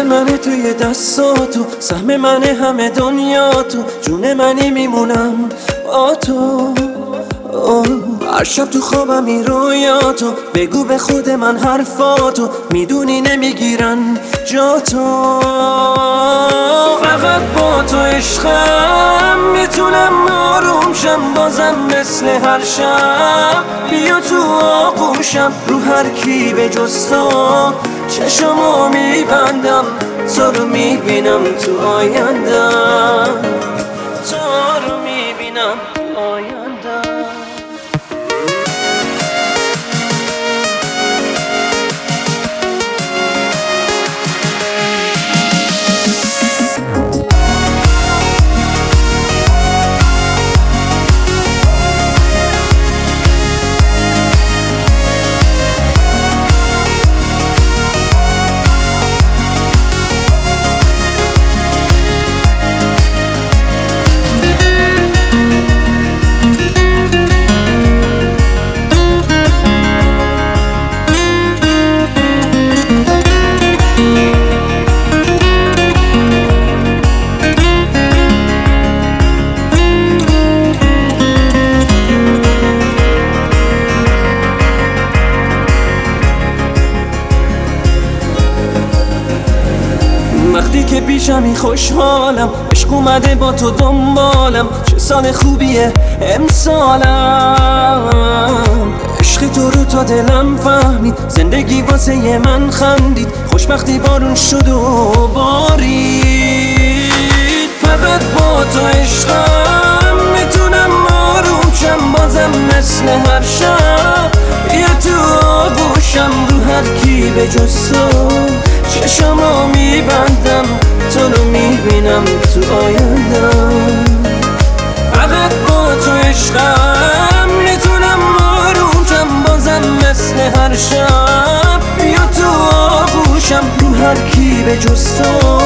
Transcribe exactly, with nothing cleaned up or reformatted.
دل منه توی دستاتو، سهم منه همه دنیاتو، جون منی میمونم با تو. هر شب تو خوابم این رویاتو، بگو به خود من حرفاتو، میدونی نمیگیرن جا تو. فقط با تو عشقم میتونم آروم شم، بازم مثل هر شب بیا تو آغوشم. رو هر کی به جز تو چشمو میبندم، تو رو میبینم تو آیندم، تو رو میبینم تو آیندم. وقتی که پیشمی خوشحالم، عشق اومده با تو دنبالم، چه سال خوبیه امسالم. عشق تو رو تا دلم فهمید، زندگی واسه من خندید، خوشبختی بارون شد و بارید. فقط با تو عشقم میتونم آروم شم، بازم مثل هر شب بیا تو آغوشم. رو هر کی به جز تو چشمو میبندم، تو رو میبینم تو آیندم. فقط با تو عشقم میتونم آروم شم، بازم مثل هر شب بیا تو آغوشم. رو هر کی به جز تو